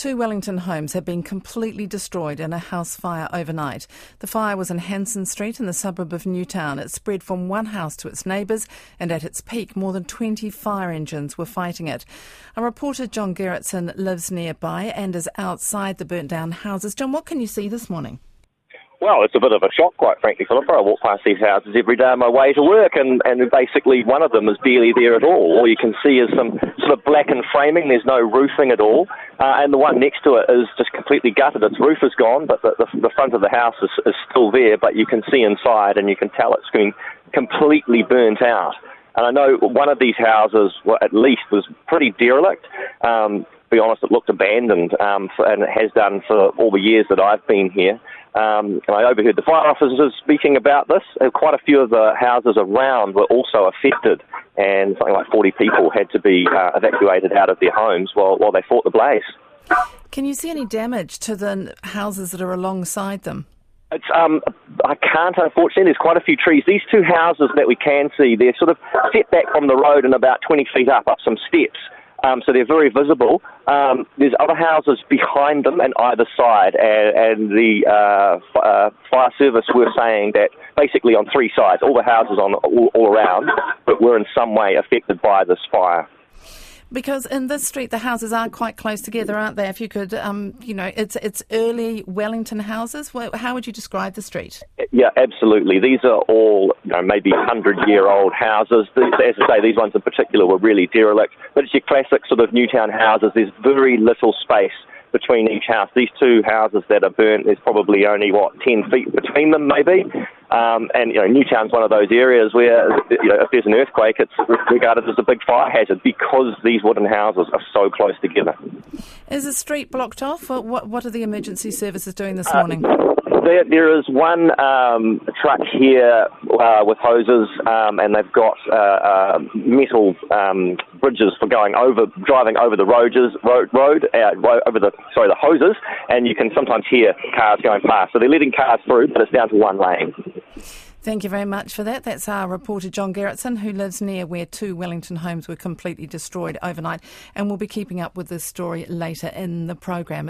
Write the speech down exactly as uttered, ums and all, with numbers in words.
Two Wellington homes have been completely destroyed in a house fire overnight. The fire was in Hanson Street in the suburb of Newtown. It spread from one house to its neighbours, and at its peak, more than twenty fire engines were fighting it. Our reporter John Gerritsen lives nearby and is outside the burnt-down houses. John, what can you see this morning? Well, it's a bit of a shock, quite frankly, Philippa. I walk past these houses every day on my way to work, and, and basically one of them is barely there at all. All you can see is some sort of blackened framing. There's no roofing at all. Uh, and the one next to it is just completely gutted. Its roof is gone, but the, the, the front of the house is, is still there, but you can see inside, and you can tell it's been completely burnt out. And I know one of these houses, well, at least, was pretty derelict. Um, to be honest, it looked abandoned, um, for, and it has done for all the years that I've been here. Um, and I overheard the fire officers speaking about this. Uh, quite a few of the houses around were also affected, and something like forty people had to be uh, evacuated out of their homes while, while they fought the blaze. Can you see any damage to the houses that are alongside them? It's, um, I can't, unfortunately. There's quite a few trees. These two houses that we can see, they're sort of set back from the road and about twenty feet up, up some steps. Um, so they're very visible. Um, there's other houses behind them and either side, and, and the uh, f- uh, fire service were saying that basically on three sides, all the houses on all, all around, but were in some way affected by this fire. Because in this street, the houses are quite close together, aren't they? If you could, um, you know, it's it's early Wellington houses. How would you describe the street? Yeah, absolutely. These are all, you know, maybe hundred-year-old houses. As I say, these ones in particular were really derelict. But it's your classic sort of Newtown houses. There's very little space between each house. These two houses that are burnt, there's probably only, what, ten feet between them, maybe. Um, and, you know, Newtown's one of those areas where, you know, if there's an earthquake, it's regarded as a big fire hazard because these wooden houses are so close together. Is the street blocked off? Or what, what are the emergency services doing this morning? Uh, There, there is one um, truck here uh, with hoses, um, and they've got uh, uh, metal um, bridges for going over, driving over the roads, road, road uh, over the sorry the hoses, and you can sometimes hear cars going past. So they're letting cars through, but it's down to one lane. Thank you very much for that. That's our reporter John Gerritsen, who lives near where two Wellington homes were completely destroyed overnight, and we'll be keeping up with this story later in the program.